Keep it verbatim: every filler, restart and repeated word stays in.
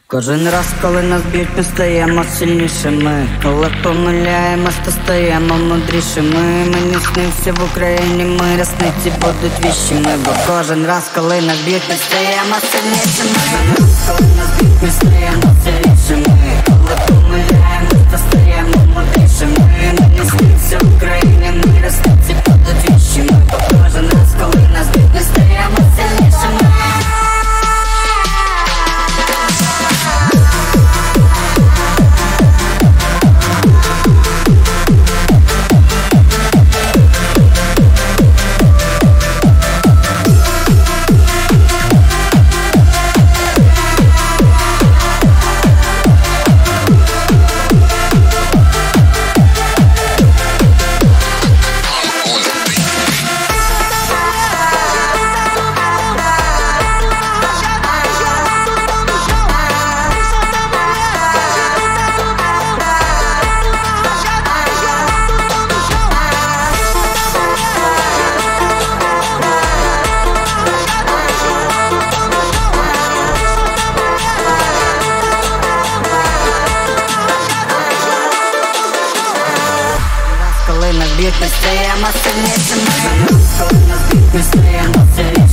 Кожен раз, коли нас б'ють, ми стаємо сильнішими. Коли помиляємось, то стаємо мудрішими. Мені снився в Україні, ми рясниці будуть віщими. Бо кожен раз, коли нас б'ють, ми стаємо сильнішими. Кожен раз, коли нас б'ють, ми стаємо сильнішими. Коли помиляємось, то стаємо мудрішими. Мені снився в Україні, ми рясниці будуть віщими. Бо кожен раз, коли нас б'ють, ми стаємо сильнішими. Коли нас б'ють, ми стаємо сильнішими. Коли нас б'ють, ми стаємо сильнішими.